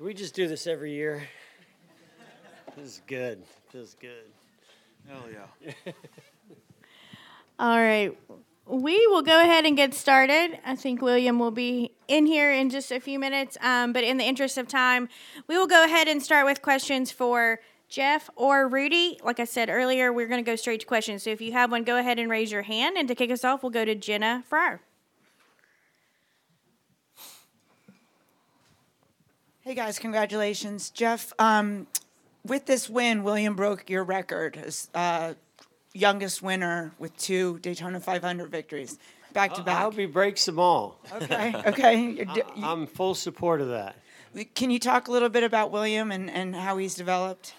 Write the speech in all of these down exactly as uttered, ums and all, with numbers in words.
Can we just do this every year? This is good. This is good. Hell yeah. All right. We will go ahead and get started. I think William will be in here in just a few minutes. Um, but in the interest of time, we will go ahead and start with questions for Jeff or Rudy. Like I said earlier, we're going to go straight to questions. So if you have one, go ahead and raise your hand. And to kick us off, we'll go to Jenna Fryer. Hey, guys. Congratulations. Jeff, um, with this win, William broke your record as uh, youngest winner with two Daytona five hundred victories back to back. I hope he breaks them all. Okay, okay. I, I'm full support of that. Can you talk a little bit about William and, and how he's developed?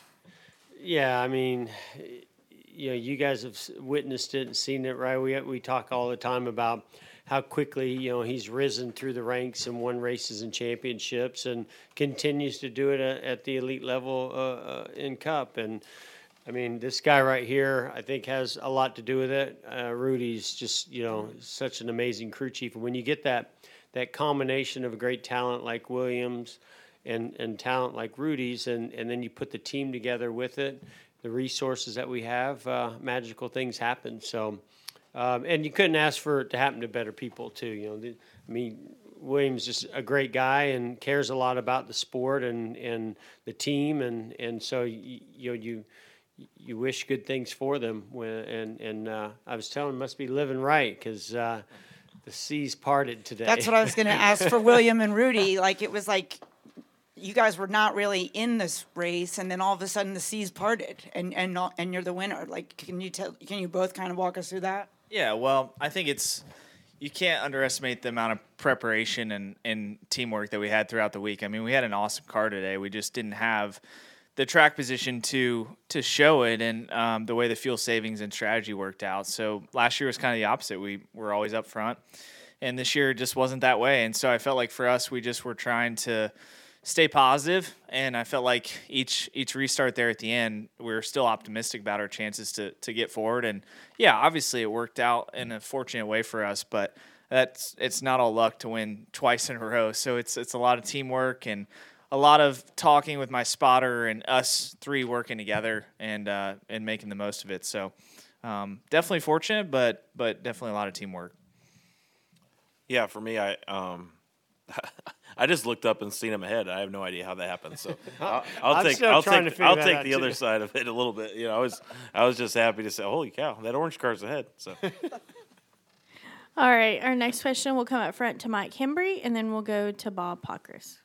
Yeah, I mean, you know, you guys have witnessed it and seen it, right? We we talk all the time about how quickly, you know, he's risen through the ranks and won races and championships and continues to do it at, at the elite level uh, uh, in Cup. And, I mean, this guy right here, I think, has a lot to do with it. Uh, Rudy's just, you know, such an amazing crew chief. And when you get that that combination of a great talent like Williams and, and talent like Rudy's, and, and then you put the team together with it, the resources that we have, uh, magical things happen. So, um, and you couldn't ask for it to happen to better people, too. You know, the, I mean, Williams is just a great guy and cares a lot about the sport and, and the team. And, and so, you, you know, you – you wish good things for them, when, and and uh, I was telling him must be living right because uh, the seas parted today. That's what I was going to ask for William and Rudy. Like, it was like you guys were not really in this race, and then all of a sudden the seas parted, and and not, and you're the winner. Like, can you tell? Can you both kind of walk us through that? Yeah, well, I think it's you can't underestimate the amount of preparation and, and teamwork that we had throughout the week. I mean, we had an awesome car today. We just didn't have the track position to to show it, and um, the way the fuel savings and strategy worked out. So last year was kind of the opposite. We were always up front, and this year just wasn't that way. And so I felt like for us, we just were trying to stay positive, and I felt like each each restart there at the end, we were still optimistic about our chances to to get forward. And yeah, obviously it worked out in a fortunate way for us, but that's it's not all luck to win twice in a row. So it's it's a lot of teamwork and a lot of talking with my spotter and us three working together and uh, and making the most of it. So um, definitely fortunate, but but definitely a lot of teamwork. Yeah, for me, I um, I just looked up and seen him ahead. I have no idea how that happened. So I'll, I'll take I'll take I'll take the other side of it a little bit. You know, I was I was just happy to say, holy cow, that orange car's ahead. So. All right, our next question will come up front to Mike Hembry, and then we'll go to Bob Pockris.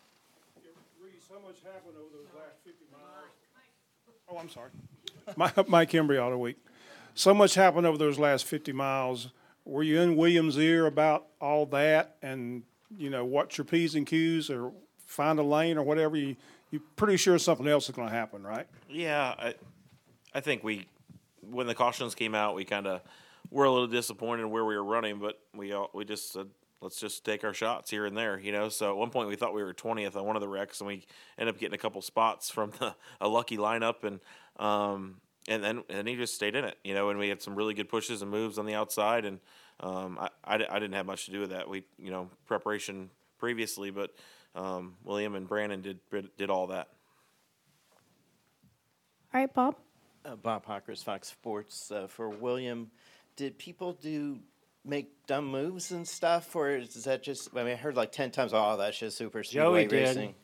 Happened over those last fifty miles. Oh, I'm sorry. Mike, Mike Hembry, Auto Week. So much happened over those last fifty miles. Were you in Williams' ear about all that and, you know, watch your P's and Q's or find a lane or whatever? You, you're pretty sure something else is going to happen, right? Yeah, I, I think we, when the cautions came out, we kind of were a little disappointed in where we were running, but we all, we just said, let's just take our shots here and there, you know. So at one point we thought we were twentieth on one of the wrecks, and we ended up getting a couple spots from the, a lucky lineup, and um, and then and he just stayed in it, you know. And we had some really good pushes and moves on the outside, and um, I, I, I didn't have much to do with that. We, you know, preparation previously, but um, William and Brandon did did all that. All right, Bob. Uh, Bob Pockris, Fox Sports. Uh, for William, did people do make dumb moves and stuff, or is that just, I mean, I heard like ten times, oh, that's just super speedway racing.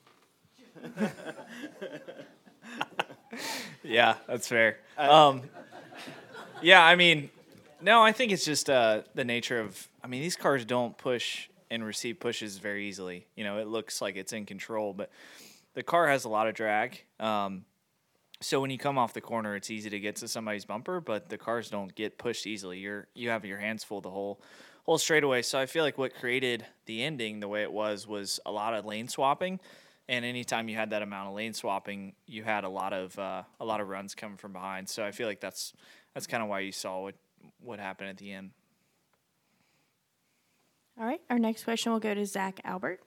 Yeah, that's fair. Um, yeah, I mean, no, I think it's just uh, the nature of, I mean, these cars don't push and receive pushes very easily. You know, it looks like it's in control, but the car has a lot of drag. Um, So when you come off the corner, it's easy to get to somebody's bumper, but the cars don't get pushed easily. You're you have your hands full the whole whole straightaway. So I feel like what created the ending the way it was was a lot of lane swapping, and anytime you had that amount of lane swapping, you had a lot of uh, a lot of runs coming from behind. So I feel like that's that's kind of why you saw what what happened at the end. All right, our next question will go to Zach Albert.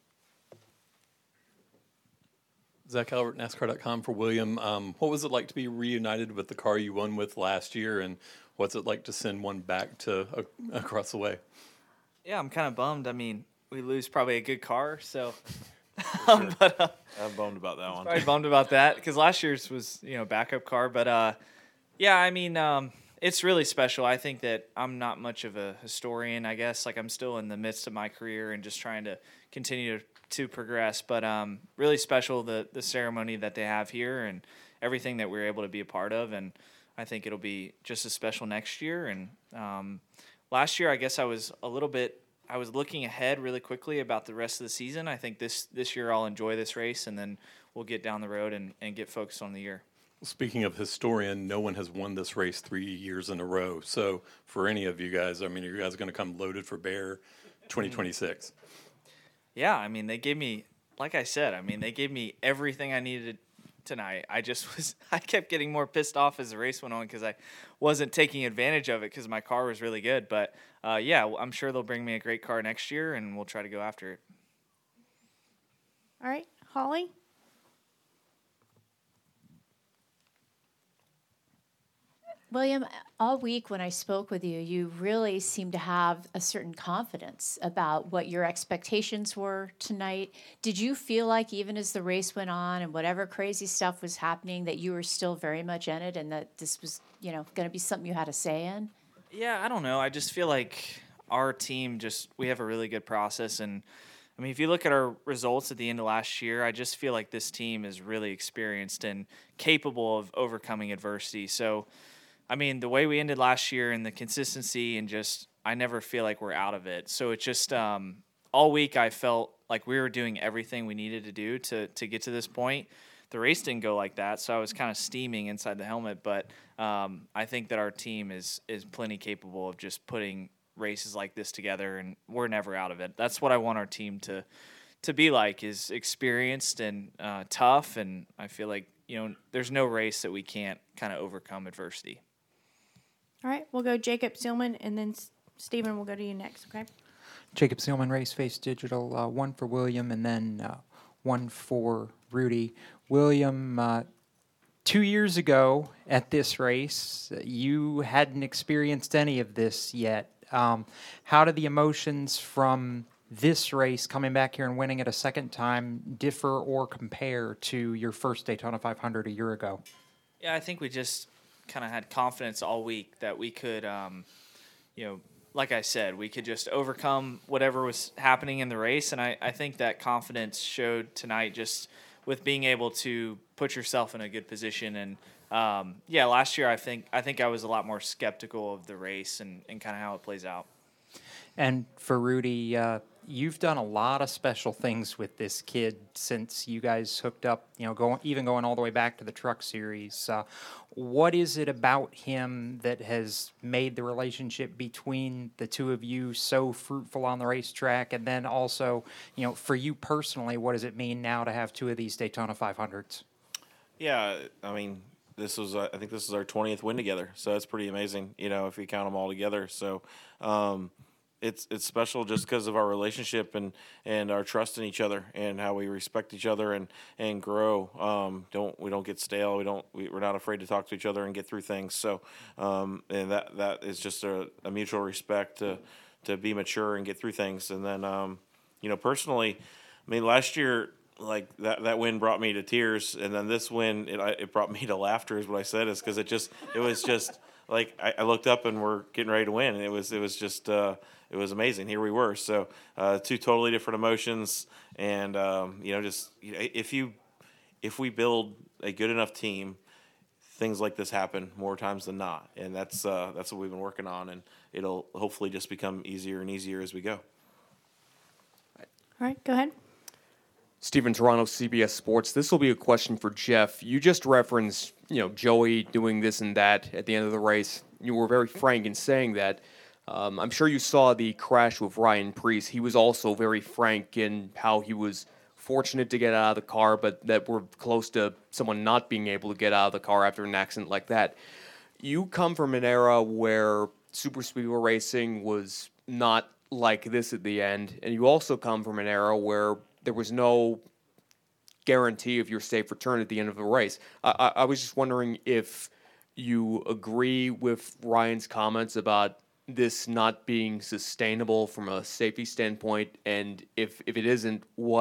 Zach Albert, NASCAR dot com for William. Um, what was it like to be reunited with the car you won with last year, and what's it like to send one back to uh, across the way? Yeah, I'm kind of bummed. I mean, we lose probably a good car, so Um, but uh, I'm bummed about that one. probably bummed about that because last year's was you know backup car. But uh, yeah, I mean um, it's really special. I think that I'm not much of a historian. I guess like I'm still in the midst of my career and just trying to continue to, to progress. But um, really special the the ceremony that they have here and everything that we we're able to be a part of. And I think it'll be just as special next year. And um, last year, I guess I was a little bit. I was looking ahead really quickly about the rest of the season. I think this this year I'll enjoy this race, and then we'll get down the road and, and get focused on the year. Speaking of historian, no one has won this race three years in a row. So for any of you guys, I mean, are you guys going to come loaded for bear twenty twenty-six? Yeah, I mean, they gave me, like I said, I mean, they gave me everything I needed tonight. I just was, I kept getting more pissed off as the race went on because I wasn't taking advantage of it because my car was really good. But uh, yeah, I'm sure they'll bring me a great car next year, and we'll try to go after it. All right, Holly. William, all week when I spoke with you, you really seemed to have a certain confidence about what your expectations were tonight. Did you feel like even as the race went on and whatever crazy stuff was happening, that you were still very much in it and that this was, you know, going to be something you had a say in? Yeah, I don't know. I just feel like our team just, we have a really good process. And I mean, if you look at our results at the end of last year, I just feel like this team is really experienced and capable of overcoming adversity. So, I mean, the way we ended last year and the consistency and just, I never feel like we're out of it. So it just, um, all week I felt like we were doing everything we needed to do to to get to this point. The race didn't go like that, so I was kind of steaming inside the helmet. But um, I think that our team is is plenty capable of just putting races like this together, and we're never out of it. That's what I want our team to to be like, is experienced and uh, tough. And I feel like, you know, there's no race that we can't kind of overcome adversity. All right, we'll go Jacob Seelman, and then S- Stephen, we'll go to you next, okay? Jacob Seelman, Race Face Digital, uh, one for William and then uh, one for Rudy. William, uh, two years ago at this race, you hadn't experienced any of this yet. Um, how do the emotions from this race, coming back here and winning it a second time, differ or compare to your first Daytona five hundred a year ago? Yeah, I think we just kind of had confidence all week that we could, um, you know, like I said, we could just overcome whatever was happening in the race. And I, I think that confidence showed tonight just with being able to put yourself in a good position. And, um, yeah, last year I think I think I was a lot more skeptical of the race and, and kind of how it plays out. And for Rudy, uh, you've done a lot of special things with this kid since you guys hooked up, you know, going even going all the way back to the Truck Series. Uh, what is it about him that has made the relationship between the two of you so fruitful on the racetrack? And then also, you know, for you personally, what does it mean now to have two of these Daytona five hundreds? Yeah, I mean, this was uh, I think this is our twentieth win together, so it's pretty amazing, you know, if we count them all together. So um, it's it's special just because of our relationship and, and our trust in each other and how we respect each other and, and grow. Um, don't we don't get stale. We don't we, we're not afraid to talk to each other and get through things. So um, and that that is just a, a mutual respect to to be mature and get through things. And then um, you know, personally, I mean, last year, like that, that win brought me to tears, and then this win it it brought me to laughter. Is what I said, is because it just it was just like I, I looked up and we're getting ready to win, and it was it was just uh, it was amazing. Here we were, so uh, two totally different emotions, and um, you know, just you know, if you if we build a good enough team, things like this happen more times than not, and that's uh, that's what we've been working on, and it'll hopefully just become easier and easier as we go. All right, go ahead. Stephen Toronto, C B S Sports. This will be a question for Jeff. You just referenced, you know, Joey doing this and that at the end of the race. You were very frank in saying that. Um, I'm sure you saw the crash with Ryan Preece. He was also very frank in how he was fortunate to get out of the car, but that we're close to someone not being able to get out of the car after an accident like that. You come from an era where super speedway racing was not like this at the end, and you also come from an era where there was no guarantee of your safe return at the end of the race. I, I, I was just wondering if you agree with Ryan's comments about this not being sustainable from a safety standpoint, and if, if it isn't, what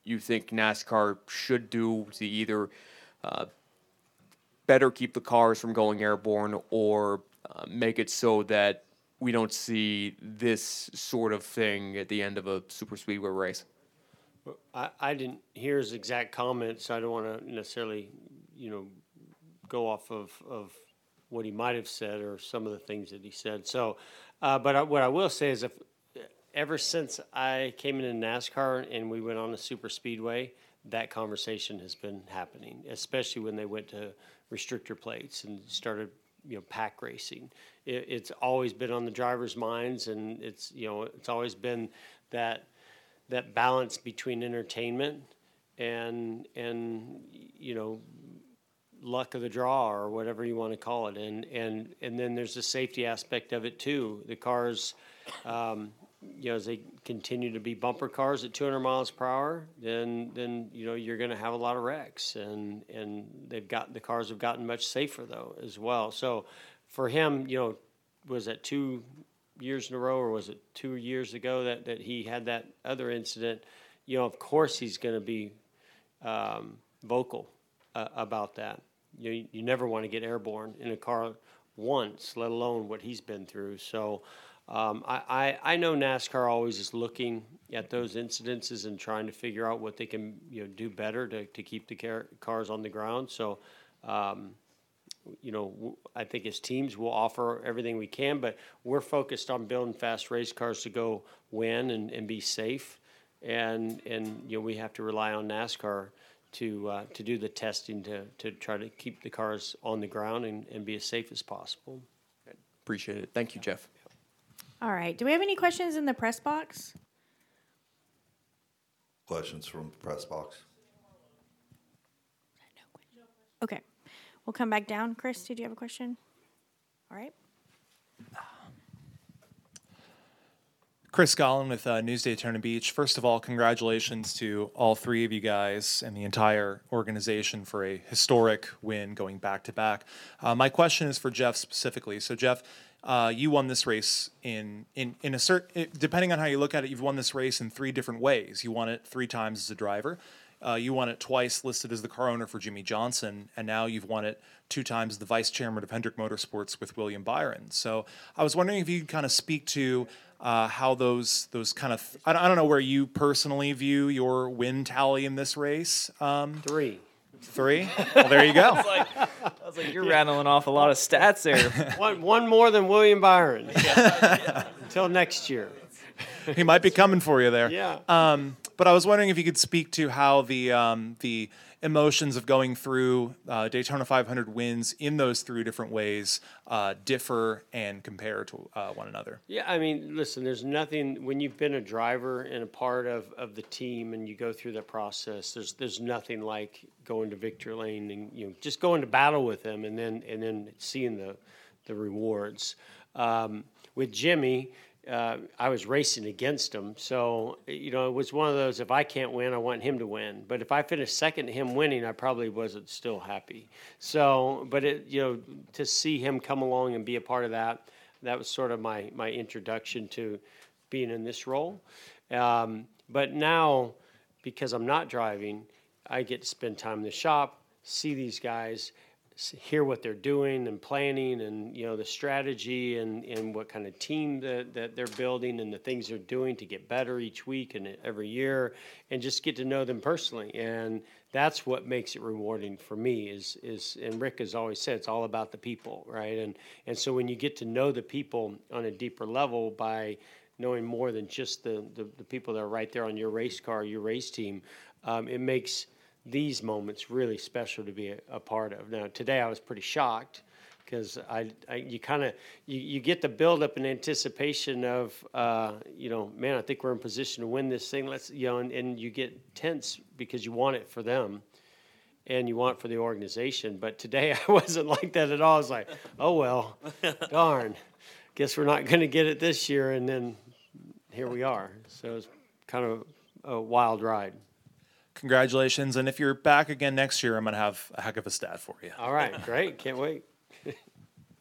you think NASCAR should do to either uh, better keep the cars from going airborne or uh, make it so that we don't see this sort of thing at the end of a super speedway race? I, I didn't hear his exact comments, so I don't want to necessarily, you know, go off of, of what he might have said or some of the things that he said. So, uh, but I, what I will say is, if ever since I came into NASCAR and we went on a super speedway, that conversation has been happening, especially when they went to restrictor plates and started, you know, pack racing. It, it's always been on the drivers' minds, and it's, you know, it's always been that that balance between entertainment and and you know, luck of the draw or whatever you want to call it, and and and then there's the safety aspect of it too. The cars, um, you know, as they continue to be bumper cars at two hundred miles per hour, then then you know you're going to have a lot of wrecks, and and they've got the cars have gotten much safer though as well. So for him, you know, was that two years in a row, or was it two years ago that, that he had that other incident? You know, of course he's going to be um, vocal uh, about that. You you never want to get airborne in a car once, let alone what he's been through. So um, I, I I know NASCAR always is looking at those incidences and trying to figure out what they can, you know, do better to, to keep the car, cars on the ground. So um, you know, I think as teams we'll offer everything we can, but we're focused on building fast race cars to go win and, and be safe. And, and, you know, we have to rely on NASCAR to, uh, to do the testing to, to try to keep the cars on the ground and, and be as safe as possible. Appreciate it. Thank you, Jeff. All right. Do we have any questions in the press box? Questions from the press box? Okay. We'll come back down. Chris, did you have a question? All right. Chris Gollin with uh, Newsday Daytona Beach. First of all, congratulations to all three of you guys and the entire organization for a historic win going back to back. Uh, my question is for Jeff specifically. So, Jeff, uh, you won this race in in in a certain. Depending on how you look at it, you've won this race in three different ways. You won it three times as a driver. Uh, you won it twice listed as the car owner for Jimmy Johnson, and now you've won it two times as the vice chairman of Hendrick Motorsports with William Byron. So I was wondering if you could kind of speak to uh, how those those kind of th- I, don't, I don't know where you personally view your win tally in this race. Um, Three. Three? Well, there you go. I was like, I was like, you're rattling off a lot of stats there. one, one more than William Byron. Until next year. He might be coming for you there. Yeah. Um, but I was wondering if you could speak to how the um, the emotions of going through uh, Daytona five hundred wins in those three different ways uh, differ and compare to uh, one another. Yeah, I mean, listen, there's nothing, when you've been a driver and a part of, of the team and you go through that process, there's there's nothing like going to victory lane and, you know, just going to battle with them and then and then seeing the, the rewards. Um, with Jimmy, Uh, I was racing against him. So, you know, it was one of those, if I can't win, I want him to win. But if I finished second to him winning, I probably wasn't still happy. So, but, it, you know, to see him come along and be a part of that, that was sort of my, my introduction to being in this role. Um, but now, because I'm not driving, I get to spend time in the shop, see these guys, hear what they're doing and planning and, you know, the strategy and, and what kind of team that, that they're building and the things they're doing to get better each week and every year, and just get to know them personally. And that's what makes it rewarding for me is, is, and Rick has always said, it's all about the people, right? And, and so when you get to know the people on a deeper level by knowing more than just the, the, the people that are right there on your race car, your race team, um, it makes these moments really special to be a, a part of. Now, today I was pretty shocked because I, I, you kind of, you, you get the buildup and anticipation of, uh, you know, man, I think we're in position to win this thing. Let's, you know, and, and you get tense because you want it for them and you want it for the organization. But today I wasn't like that at all. I was like, oh, well, darn, guess we're not going to get it this year. And then here we are. So it's kind of a wild ride. Congratulations. And if you're back again next year, I'm going to have a heck of a stat for you. All right. Great. Can't wait.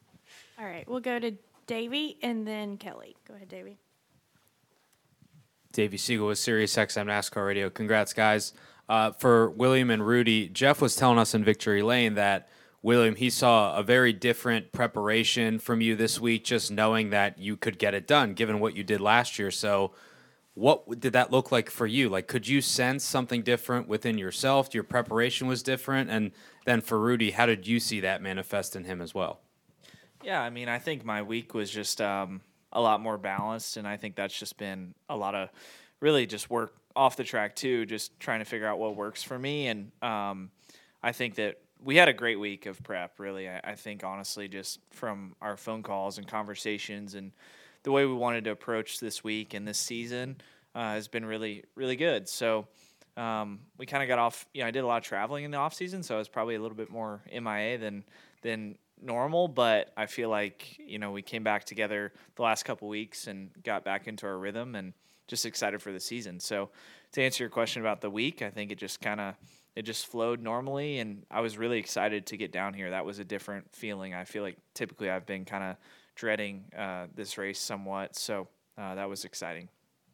All right. We'll go to Davey and then Kelly. Go ahead, Davey. Davey Siegel with Sirius X M NASCAR Radio. Congrats, guys. Uh, for William and Rudy, Jeff was telling us in Victory Lane that, William, he saw a very different preparation from you this week, just knowing that you could get it done, given what you did last year. So what did that look like for you? Like, could you sense something different within yourself? Your preparation was different. And then for Rudy, how did you see that manifest in him as well? Yeah, I mean, I think my week was just um, a lot more balanced, and I think that's just been a lot of really just work off the track too, just trying to figure out what works for me. And um, I think that we had a great week of prep, really. I, I think, honestly, just from our phone calls and conversations and the way we wanted to approach this week and this season uh, has been really, really good. So um, we kind of got off, you know, I did a lot of traveling in the off season, so I was probably a little bit more M I A than than normal, but I feel like, you know, we came back together the last couple weeks and got back into our rhythm and just excited for the season. So to answer your question about the week, I think it just kind of, it just flowed normally, and I was really excited to get down here. That was a different feeling. I feel like typically I've been kind of dreading uh, this race somewhat, so uh, that was exciting.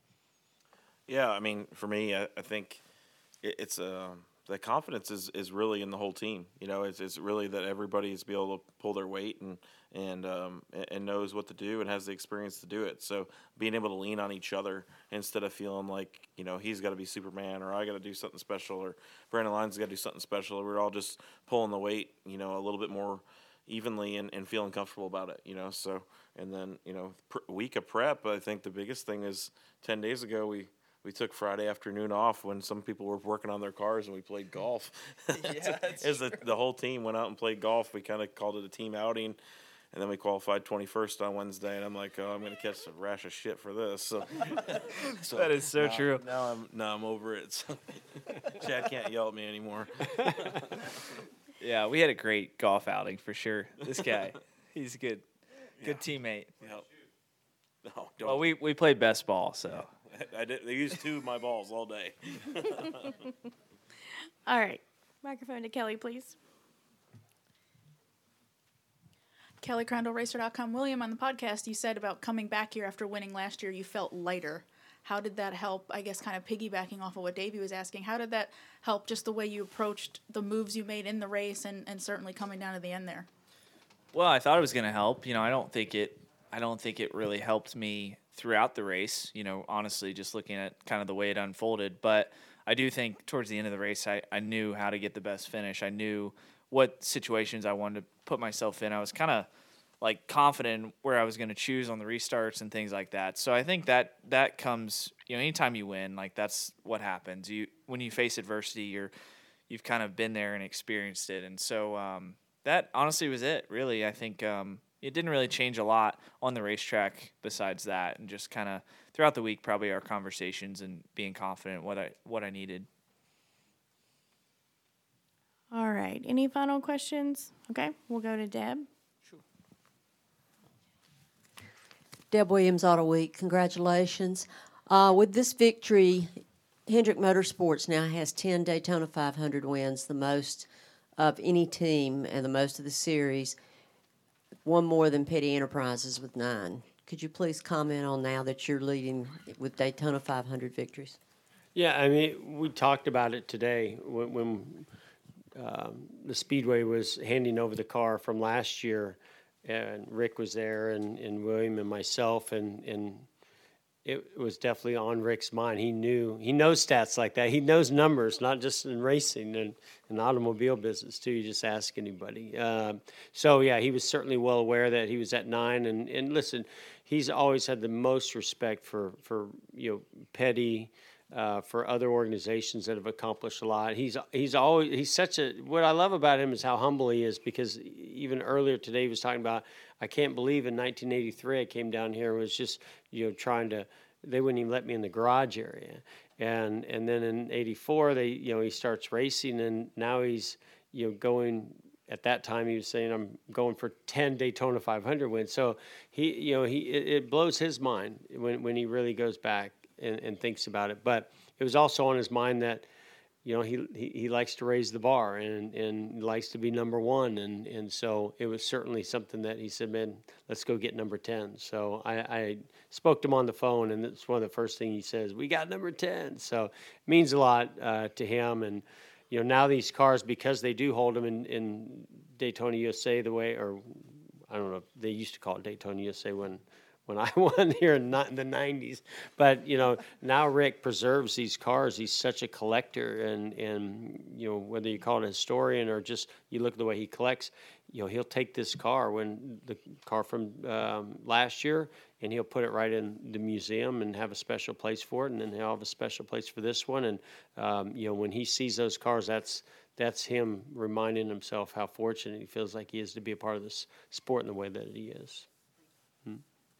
Yeah, I mean, for me, I, I think it, it's uh, the confidence is, is really in the whole team. You know, it's, it's really that everybody is be able to pull their weight and and um, and knows what to do and has the experience to do it. So being able to lean on each other instead of feeling like, you know, he's got to be Superman or I got to do something special or Brandon Lyons got to do something special. We're all just pulling the weight, you know, a little bit more evenly and, and feeling comfortable about it, you know. So, and then, you know, pr- week of prep, I think the biggest thing is ten days ago we – we took Friday afternoon off when some people were working on their cars and we played golf. Yeah, that's As the, the whole team went out and played golf. We kind of called it a team outing, and then we qualified twenty-first on Wednesday. And I'm like, oh, I'm going to catch a rash of shit for this. So, so That is so now, true. Now I'm now I'm over it. So Chad can't yell at me anymore. Yeah, we had a great golf outing for sure. This guy, he's a good, good Yeah. teammate. Yep. No, don't. Well, we, we played best ball, so. I did. They used two of my balls all day. All right. Microphone to Kelly, please. Kelly Crandall, Racer dot com. William, on the podcast, you said about coming back here after winning last year, you felt lighter. How did that help, I guess, kind of piggybacking off of what Davey was asking, how did that help just the way you approached the moves you made in the race and, and certainly coming down to the end there? Well, I thought it was going to help. You know, I don't think it. I don't think it really helped me throughout the race. You know, honestly, just looking at kind of the way it unfolded. But I do think towards the end of the race, I, I knew how to get the best finish. I knew what situations I wanted to put myself in. I was kind of like confident where I was going to choose on the restarts and things like that. So I think that that comes. You know, anytime you win, like that's what happens. You when you face adversity, you're you've kind of been there and experienced it. And so um, that honestly was it. Really, I think. Um, It didn't really change a lot on the racetrack besides that, and just kind of throughout the week, probably our conversations and being confident what I what I needed. All right. Any final questions? Okay, we'll go to Deb. Deb Williams, Auto Week. Congratulations. Uh, with this victory, Hendrick Motorsports now has ten Daytona five hundred wins, the most of any team and the most of the series. One more than Petty Enterprises with nine. Could you please comment on now that you're leading with Daytona five hundred victories? Yeah, I mean, we talked about it today when, when um, the Speedway was handing over the car from last year, and Rick was there, and, and William and myself, and, and it was definitely on Rick's mind. He knew, he knows stats like that. He knows numbers, not just in racing and in the automobile business too. You just ask anybody. Um, so yeah, he was certainly well aware that he was at nine. And, and listen, he's always had the most respect for, for you know, Petty, uh, for other organizations that have accomplished a lot. He's he's always he's such a. What I love about him is how humble he is. Because even earlier today, he was talking about, I can't believe in nineteen eighty-three I came down here and was just you know trying to. They wouldn't even let me in the garage area, and and then in eighty-four they you know he starts racing, and now he's you know going. At that time, he was saying, "I'm going for ten Daytona five hundred wins." So he, you know, he it, it blows his mind when when he really goes back and, and thinks about it. But it was also on his mind that you know, he, he, he likes to raise the bar and, and likes to be number one. And, and so it was certainly something that he said, man, let's go get number ten. So I, I spoke to him on the phone, and it's one of the first things he says, we got number ten. So it means a lot uh, to him. And, you know, now these cars, because they do hold them in, in Daytona U S A the way, or I don't know, they used to call it Daytona U S A when when I won here in not in the nineties. But, you know, now Rick preserves these cars. He's such a collector, and, and, you know, whether you call it a historian or just you look at the way he collects, you know, he'll take this car, when the car from um, last year, and he'll put it right in the museum and have a special place for it, and then he'll have a special place for this one. And, um, you know, when he sees those cars, that's that's him reminding himself how fortunate he feels like he is to be a part of this sport in the way that he is. Hmm.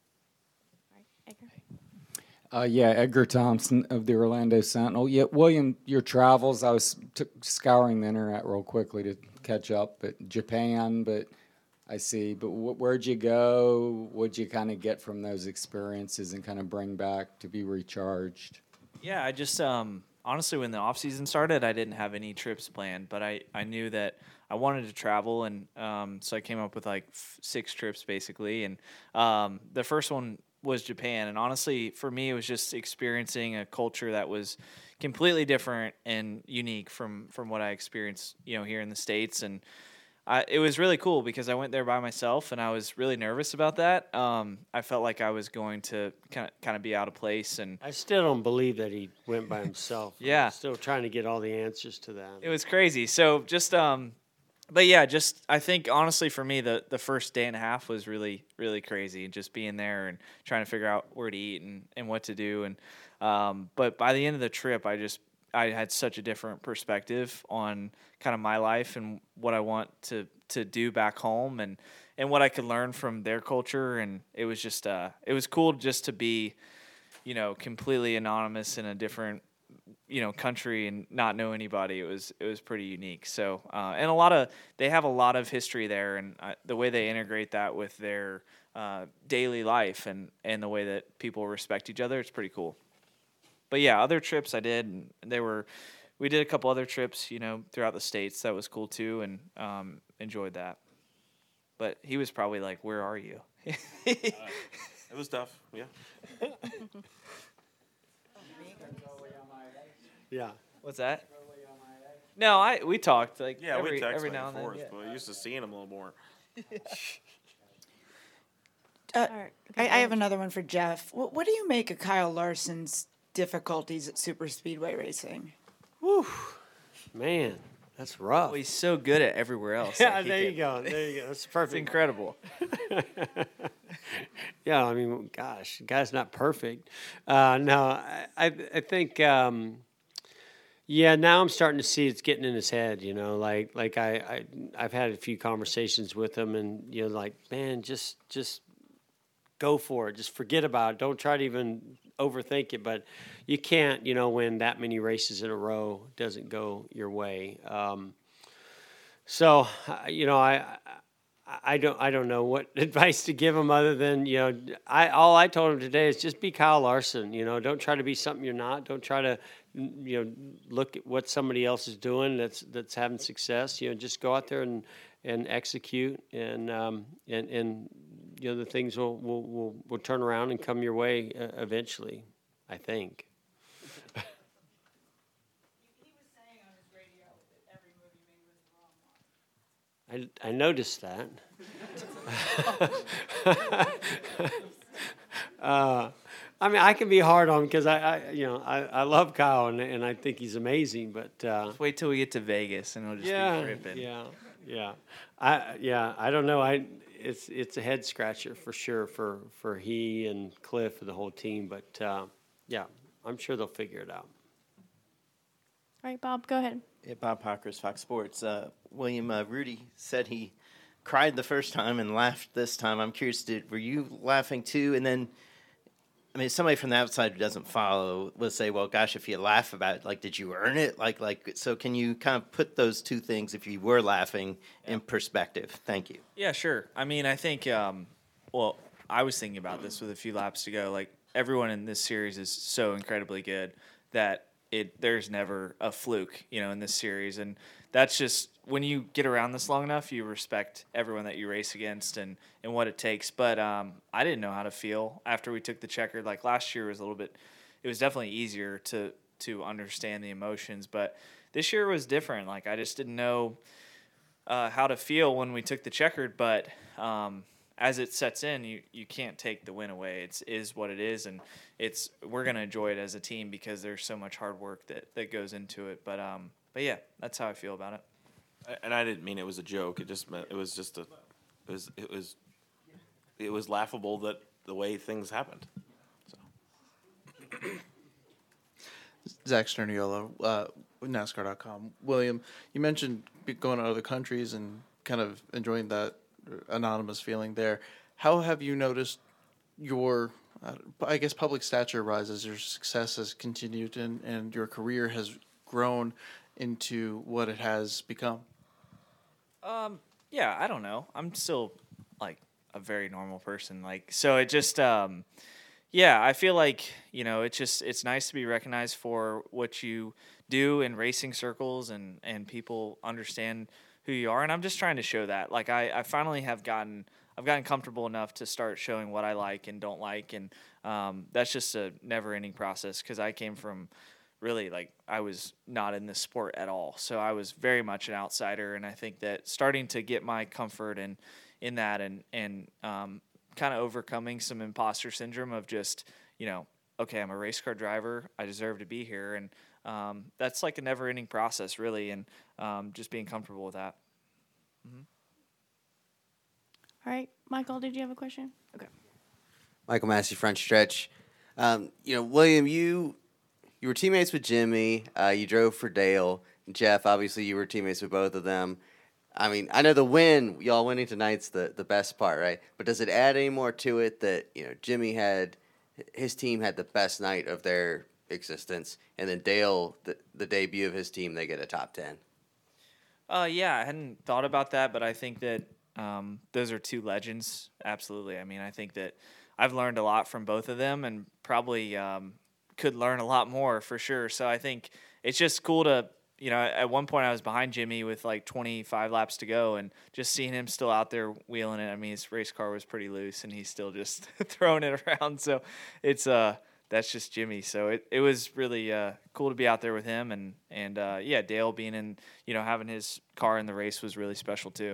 Uh, yeah, Edgar Thompson of the Orlando Sentinel. Yeah, William, your travels, I was t- scouring the internet real quickly to catch up at Japan, but I see. But wh- where'd you go? What'd you kind of get from those experiences and kind of bring back to be recharged? Yeah, I just um, honestly, when the off season started, I didn't have any trips planned, but I, I knew that I wanted to travel, and um, so I came up with like f- six trips basically. And um, the first one was Japan, and honestly, for me, it was just experiencing a culture that was completely different and unique from from what I experienced, you know, here in the States. And I, it was really cool because I went there by myself, and I was really nervous about that. Um, I felt like I was going to kind of kind of be out of place, and I still don't believe that he went by himself. Yeah. I'm still trying to get all the answers to that. it was crazy. So just um, but yeah, just I think honestly for me, the the first day and a half was really really crazy, just being there and trying to figure out where to eat and, and what to do. And um, but by the end of the trip, I just I had such a different perspective on kind of my life and what I want to to do back home, and and what I could learn from their culture. And it was just uh it was cool just to be, you know, completely anonymous in a different, you know, country and not know anybody. It was it was pretty unique. So uh, and a lot of they have a lot of history there, and uh, the way they integrate that with their uh, daily life and and the way that people respect each other, it's pretty cool. But yeah, other trips I did, and they were we did a couple other trips, you know, throughout the States. That was cool too, and um, enjoyed that. But he was probably like, "Where are you?" uh, it was tough. Yeah. Yeah. What's that? No, I we talked like Yeah, every we text every back now and and forth, then. but we used to seeing him a little more. Uh, I, I have another one for Jeff. What, what do you make of Kyle Larson's difficulties at super speedway racing? Whew, man, that's rough. Well, he's so good at everywhere else. Yeah, like, he there you can- go. There you go. That's perfect. It's incredible. Yeah, I mean, gosh, the guy's not perfect. Uh, no, I, I, I think, um, yeah, now I'm starting to see it's getting in his head. You know, like, like I, I, I've had a few conversations with him, and you know, like, man, just, just go for it. Just forget about it. Don't try to even overthink it. But you can't, you know, when that many races in a row doesn't go your way. Um, so, uh, you know, I. I I don't. I don't know what advice to give him other than, you know, I all I told him today is just be Kyle Larson. You know, don't try to be something you're not. Don't try to, you know, look at what somebody else is doing that's that's having success. You know, just go out there and, and execute, and um, and and you know, the things will will will, will turn around and come your way uh, eventually, I think. I, I noticed that. uh, I mean, I can be hard on him because I, I, you know, I, I love Kyle, and, and I think he's amazing. But uh, Just wait till we get to Vegas, and it'll just yeah, be ripping. yeah, yeah. I yeah, I don't know. I it's it's a head scratcher for sure for for he and Cliff and the whole team. But uh, yeah, I'm sure they'll figure it out. All right, Bob, go ahead. Yeah, Bob Pockers, Fox Sports. Uh, William uh, Rudy said he cried the first time and laughed this time. I'm curious, did were you laughing too? And then, I mean, somebody from the outside who doesn't follow will say, "Well, gosh, if you laugh about it, like, did you earn it?" Like, like, so can you kind of put those two things, if you were laughing, in perspective? Thank you. Yeah, sure. I mean, I think, um, well, I was thinking about this with a few laps to go. Like, everyone in this series is so incredibly good that it there's never a fluke, you know, in this series, and that's just when you get around this long enough, you respect everyone that you race against and, and what it takes. But um, I didn't know how to feel after we took the checkered. Like last year was a little bit, it was definitely easier to to understand the emotions, but this year was different. Like I just didn't know uh, how to feel when we took the checkered, but um, as it sets in, you, you can't take the win away. It's is what it is, and it's we're gonna enjoy it as a team because there's so much hard work that, that goes into it. But um, but yeah, that's how I feel about it. And I didn't mean it was a joke. It just meant it was just a, it was it was, it was laughable that the way things happened. So. Zach Sterniolo, uh, with NASCAR dot com. William, you mentioned be- going to other countries and kind of enjoying that anonymous feeling there. How have you noticed your, uh, I guess, public stature rise as your success has continued and, and your career has grown into what it has become? Um, yeah, I don't know. I'm still like a very normal person. Like, so it just, um, yeah, I feel like, you know, it's just, it's nice to be recognized for what you do in racing circles and, and people understand who you are. And I'm just trying to show that. Like, I, I finally have gotten, I've gotten comfortable enough to start showing what I like and don't like. And, um, that's just a never ending process. Cause I came from, really, like, I was not in this sport at all. So I was very much an outsider, and I think that starting to get my comfort in, in that and, and um, kind of overcoming some imposter syndrome of just, you know, okay, I'm a race car driver, I deserve to be here, and um, that's like a never-ending process, really, and um, just being comfortable with that. Mm-hmm. All right, Michael, did you have a question? Okay. Michael Massey, front stretch. Um, you know, William, you... You were teammates with Jimmy. Uh, you drove for Dale. Jeff, obviously, you were teammates with both of them. I mean, I know the win, y'all winning tonight's the, the best part, right? But does it add any more to it that, you know, Jimmy had, his team had the best night of their existence, and then Dale, the, the debut of his team, they get a top ten? Uh, yeah, I hadn't thought about that, but I think that um, those are two legends. Absolutely. I mean, I think that I've learned a lot from both of them, and probably um, – could learn a lot more for sure. So I think it's just cool to, you know, at one point I was behind Jimmy with like twenty-five laps to go, and just seeing him still out there wheeling it. I mean, his race car was pretty loose and he's still just throwing it around. So it's, uh, that's just Jimmy. So it, it was really uh, cool to be out there with him. And, and uh, yeah, Dale being in, you know, having his car in the race was really special too.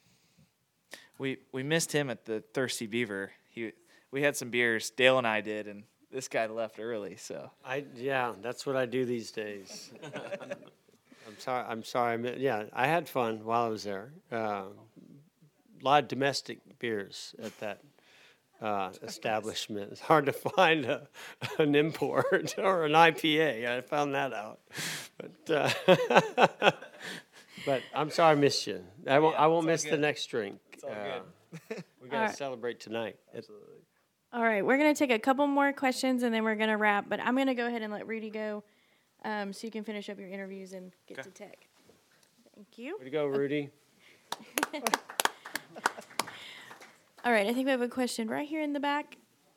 We, we missed him at the Thirsty Beaver. He, we had some beers, Dale and I did, and this guy left early, so. I yeah, that's what I do these days. I'm sorry. I'm sorry. I mean, yeah, I had fun while I was there. Uh, a lot of domestic beers at that uh, establishment. It's hard to find a, an import or an I P A. I found that out. But uh, but I'm sorry I missed you. I won't. Yeah, I won't it's all miss the good. next drink. It's all Uh, good. we gotta All right. celebrate tonight. Absolutely. All right, we're going to take a couple more questions and then we're going to wrap. But I'm going to go ahead and let Rudy go um, so you can finish up your interviews and get Okay. to tech. Thank you. Way to go, Rudy. All right, I think we have a question right here in the back.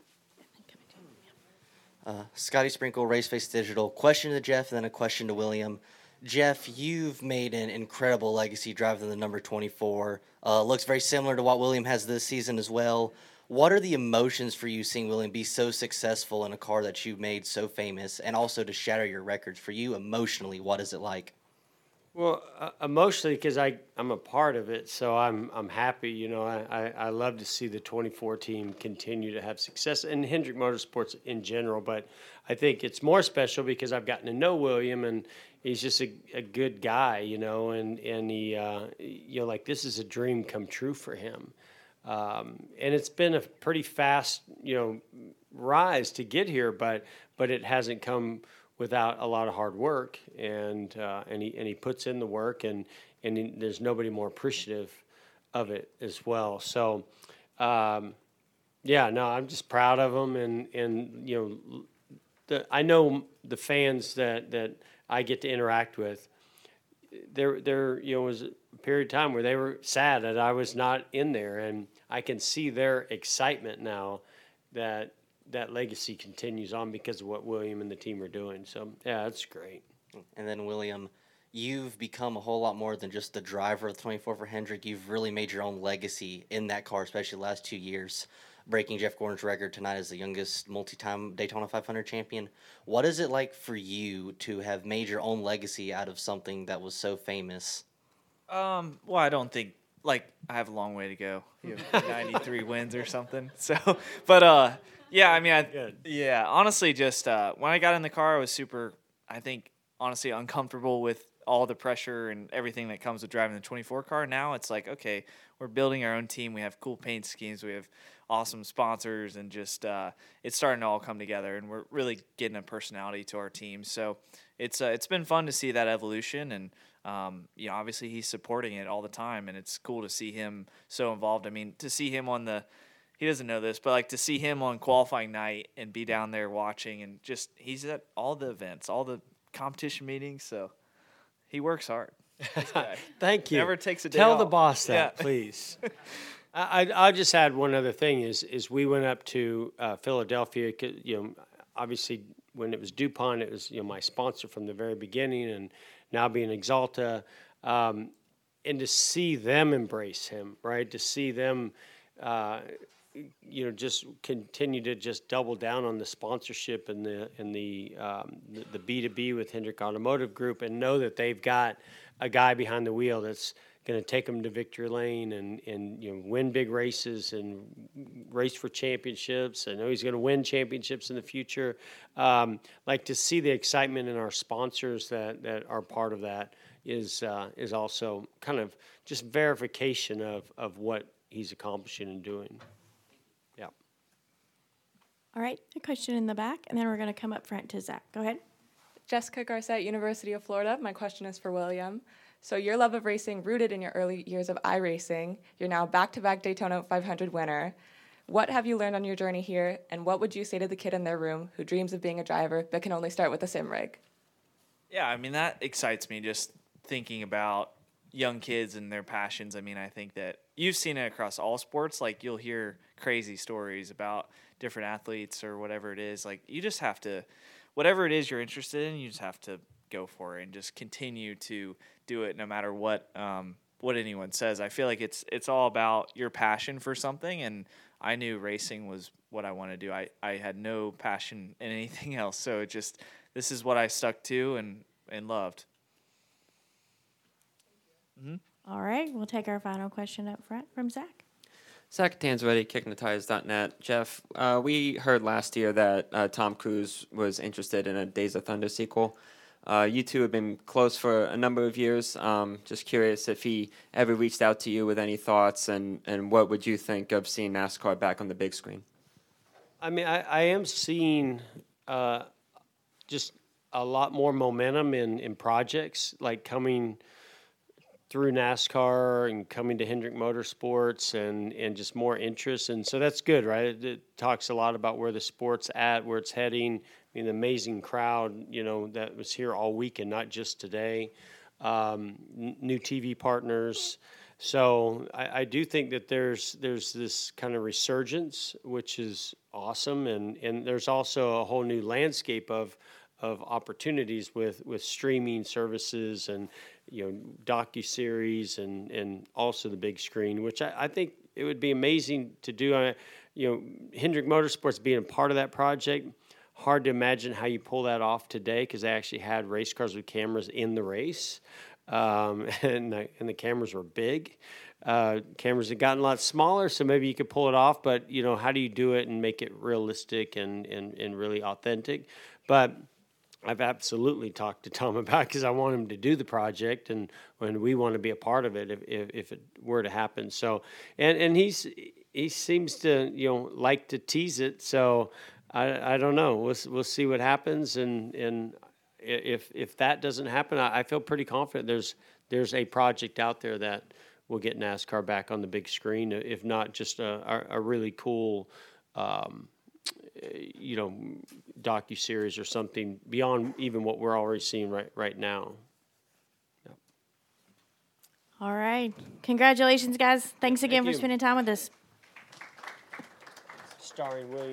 Uh, Scotty Sprinkle, Raceface Digital. Question to Jeff, then a question to William. Jeff, you've made an incredible legacy driving the number twenty-four. Uh, looks very similar to what William has this season as well. What are the emotions for you seeing William be so successful in a car that you made so famous, and also to shatter your records? For you emotionally, what is it like? Well, uh, emotionally, because I I'm a part of it, so I'm I'm happy. You know, I, I, I love to see the twenty-four team continue to have success, and Hendrick Motorsports in general. But I think it's more special because I've gotten to know William, and he's just a, a good guy. You know, and and he uh, you know like this is a dream come true for him. Um, and it's been a pretty fast, you know, rise to get here, but but it hasn't come without a lot of hard work, and uh, and he and he puts in the work, and and he, there's nobody more appreciative of it as well. So, um, yeah, no, I'm just proud of him, and and you know, the I know the fans that that I get to interact with. There, there, you know, was a period of time where they were sad that I was not in there, and I can see their excitement now that that legacy continues on because of what William and the team are doing. So yeah, that's great. And then William, you've become a whole lot more than just the driver of the twenty-four for Hendrick. You've really made your own legacy in that car, especially the last two years, breaking Jeff Gordon's record tonight as the youngest multi-time Daytona five hundred champion. What is it like for you to have made your own legacy out of something that was so famous? Um, well, I don't think like I have a long way to go. You have ninety-three wins or something. So, but uh, yeah, I mean, I Good. yeah, honestly, just uh, when I got in the car, I was super. I think honestly uncomfortable with all the pressure and everything that comes with driving the twenty-four car. Now it's like, okay, we're building our own team. We have cool paint schemes. We have awesome sponsors, and just uh, it's starting to all come together. And we're really getting a personality to our team. So it's uh, it's been fun to see that evolution. And um, you know, obviously he's supporting it all the time, and it's cool to see him so involved. I mean, to see him on the he doesn't know this, but like to see him on qualifying night and be down there watching, and just he's at all the events, all the competition meetings. So he works hard. This guy. Thank you. Never takes a day Tell off. the boss that, Yeah. please. I, I I'll just add one other thing is is we went up to uh, Philadelphia. 'Cause, you know, obviously when it was DuPont, it was you know my sponsor from the very beginning, and now being Exalta, um, and to see them embrace him, right? To see them, uh, you know, just continue to just double down on the sponsorship and the and the um, the, the B two B with Hendrick Automotive Group, and know that they've got a guy behind the wheel that's going to take them to victory lane and, and you know win big races and race for championships. I know he's going to win championships in the future. Um, like to see the excitement in our sponsors that, that are part of that is uh, is also kind of just verification of, of what he's accomplishing and doing. Yeah. All right, a question in the back, and then we're going to come up front to Zach. Go ahead. Jessica Garcette, University of Florida. My question is for William. So your love of racing rooted in your early years of iRacing. You're now back-to-back Daytona five hundred winner. What have you learned on your journey here, and what would you say to the kid in their room who dreams of being a driver but can only start with a sim rig? Yeah, I mean, that excites me just thinking about young kids and their passions. I mean, I think that you've seen it across all sports. Like, you'll hear crazy stories about different athletes or whatever it is. Like, you just have to, whatever it is you're interested in, you just have to go for it and just continue to do it no matter what um, what anyone says. I feel like it's it's all about your passion for something, and I knew racing was what I wanted to do. I, I had no passion in anything else, so it just this is what I stuck to and, and loved. Mm-hmm. All right, we'll take our final question up front from Zach. Zach Tanzretti, kicking the tires dot net. Jeff, uh, we heard last year that uh, Tom Cruise was interested in a Days of Thunder sequel. Uh, you two have been close for a number of years. Um, just curious if he ever reached out to you with any thoughts, and, and what would you think of seeing NASCAR back on the big screen? I mean, I, I am seeing uh, just a lot more momentum in, in projects, like coming through NASCAR and coming to Hendrick Motorsports, and, and just more interest. And so that's good, right? It, it talks a lot about where the sport's at, where it's heading. I mean, the amazing crowd, you know, that was here all week and not just today. Um, n- new T V partners. So I, I do think that there's there's this kind of resurgence, which is awesome. And, and there's also a whole new landscape of of opportunities with, with streaming services and, you know, docuseries and, and also the big screen, which I, I think it would be amazing to do. Uh, you know, Hendrick Motorsports being a part of that project, hard to imagine how you pull that off today, because they actually had race cars with cameras in the race, um, and, the, and the cameras were big. Uh, cameras have gotten a lot smaller, so maybe you could pull it off, but, you know, how do you do it and make it realistic and, and, and really authentic? But I've absolutely talked to Tom about it, because I want him to do the project, and when we want to be a part of it if, if, if it were to happen. So, and, and he's he seems to, you know, like to tease it. So I, I don't know. We'll we'll see what happens, and and if if that doesn't happen, I, I feel pretty confident there's there's a project out there that will get NASCAR back on the big screen, if not just a a, a really cool, um, you know, docuseries or something beyond even what we're already seeing right right now. Yep. All right. Congratulations, guys. Thanks again Thank for you. spending time with us. Starring William.